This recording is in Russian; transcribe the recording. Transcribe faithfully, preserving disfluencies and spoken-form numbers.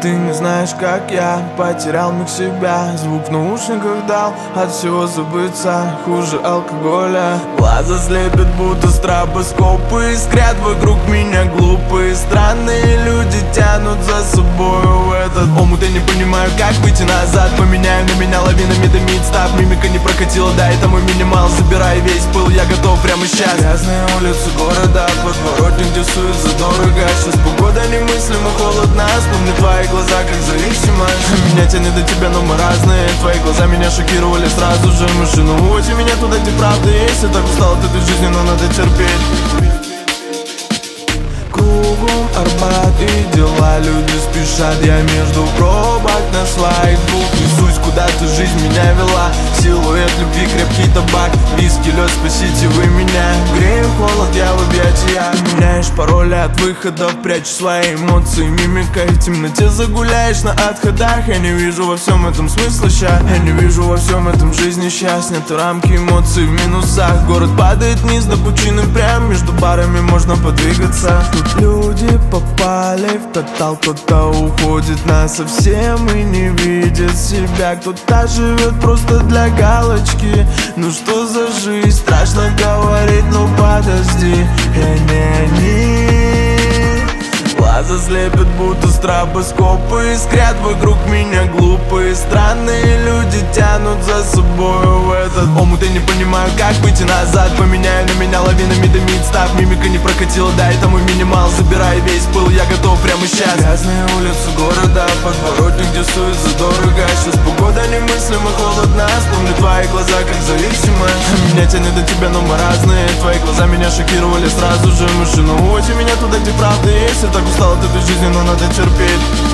Ты не знаешь, как я потерял миг себя. Звук в наушниках дал от всего забыться. Хуже алкоголя. Глаза слепят, будто стробоскопы. Искрят вокруг меня глупые странные люди. Тянут за собою в этот омут. Я не понимаю, как выйти назад. Поменяю на меня лавинами дымит став. Мимика не прокатила, да, это мой минимал. Забирай весь пыл, я готов прямо сейчас. Грязные улицы города, подворотни, где сует задорого. Сейчас погода немыслимо холодна. Вспомни твои глаза, как зависимость. Меня тянет до тебя, но мы разные. Твои глаза меня шокировали сразу же. Машину увози меня туда, где правда есть. Я так устал от этой жизни, но надо терпеть. Кругом Арбат и дела, люди спешат. Я между пробок на своих двух несусь куда-то, жизнь меня вела. Силуэт любви, крепкий табак, виски, лед, спасите вы меня. Грею холод, я в объятиях. Меняешь пароли от выходов, прячь свои эмоции мимикой. В темноте загуляешь на отходах. Я не вижу во всем этом смысла ща. Я не вижу во всем этом жизни счастья. Нет рамки эмоций в минусах. Город падает вниз до пучины прям. Между барами можно подвигаться. Тут люди попали в тотал. Кто-то уходит насовсем и не видит себя. Кто-то живет просто для галочки. Ну что за жизнь? Страшно говорить, но подожди. Я не они. Глаза слепят, будто стробоскопы. Искрят вокруг меня глупые странные люди. Тянут за собою в этот омут. Я не понимаю, как выйти назад. Поменяю на меня лавинами дымит став. Мимика не прокатила, да, это мой минимал. Забирай весь пыл, я готов прямо сейчас. Грязные улицы города, подворотни, где сует задорого. Сейчас погода немыслимо холодна. Вспомни твои глаза, как зависимость. Меня тянет до тебя, но мы разные. Твои глаза меня шокировали сразу же. Машину увози меня туда, где правда есть. Я так устал от этой жизни, но надо терпеть.